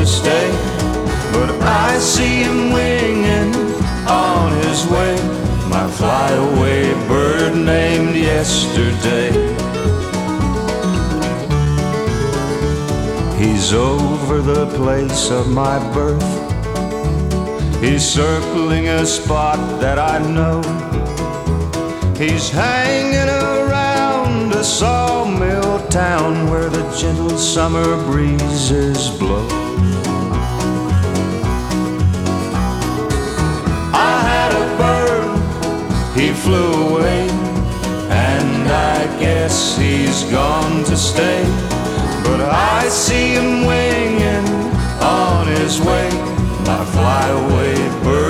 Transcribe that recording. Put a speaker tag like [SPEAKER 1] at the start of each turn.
[SPEAKER 1] to stay, but I see him winging on his way, my flyaway bird named Yesterday. He's over the place of my birth, he's circling a spot that I know, he's hanging around a sawmill town where the gentle summer breezes blow. I had a bird, he flew away, and I guess he's gone to stay, but I see him winging on his way, my flyaway bird.